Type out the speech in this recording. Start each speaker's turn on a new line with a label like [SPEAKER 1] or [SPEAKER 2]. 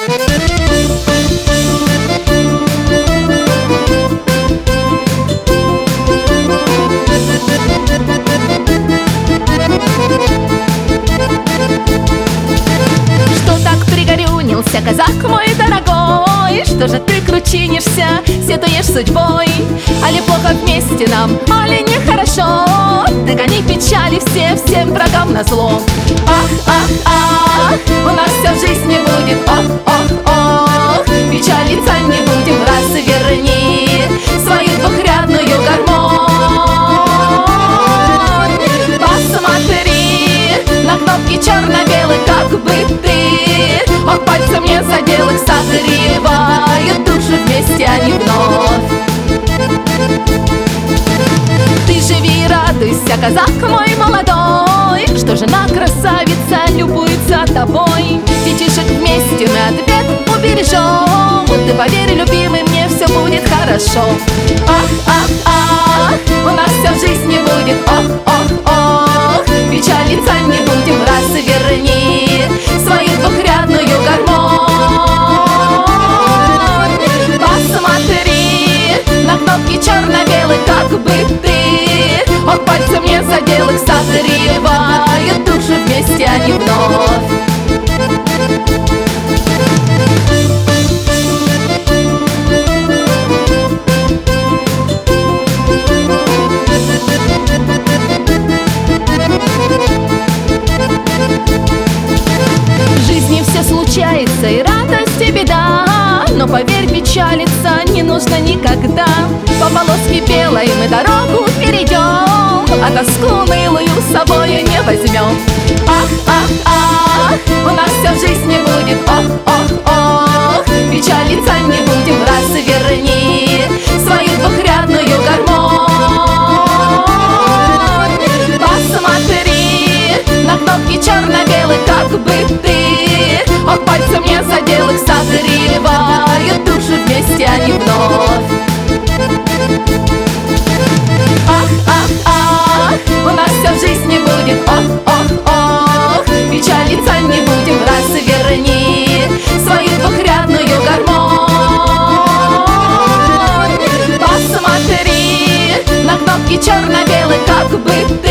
[SPEAKER 1] Казак мой дорогой, что же ты кручинишься, сетуешь судьбой? Али плохо вместе нам, али нехорошо? Ты гони печали все, всем врагам назло. Ах, ах, ах, у нас вся жизнь не будет. Ох, ох, ох, печалиться не будем, раз верни свою двухрядную гармонь. Посмотри на кнопки черно-белые, как бы ты ох, пальцем не задел их, согревают души вместе они вновь. Ты живи и радуйся, казак мой молодой, что жена красавица любуется тобой. Детишек вместе мы ответ убережем, ты поверь, любимый, мне все будет хорошо. Ах, ах, ах, у нас вся жизнь не будет. Ох, ох, ох, печалиться не будем, раз верни свою двухрядную гармонь. Посмотри на кнопки черно-белые, как бы ты ох, пальцем не задел их, согревают души вместе они вновь. Случается и радость, и беда, но поверь, печалиться не нужно никогда. По полоске белой мы дорогу перейдем, а тоску унылую с собою не возьмем. Ах, ах, ах, у нас вся жизнь не будет. Ох, ох, ох, печалиться не будем, раз верни свою двухрядную гармонь. Посмотри на кнопки черно-белые, как бы ты ох, пальцем не задел их, согревают души вместе они вновь. Ах, ах, ах, у нас вся жизнь не будет. Ох, ох, ох, печалиться не будем, раз верни свою двухрядную гармонь. Посмотри на кнопки черно-белые, как бы ты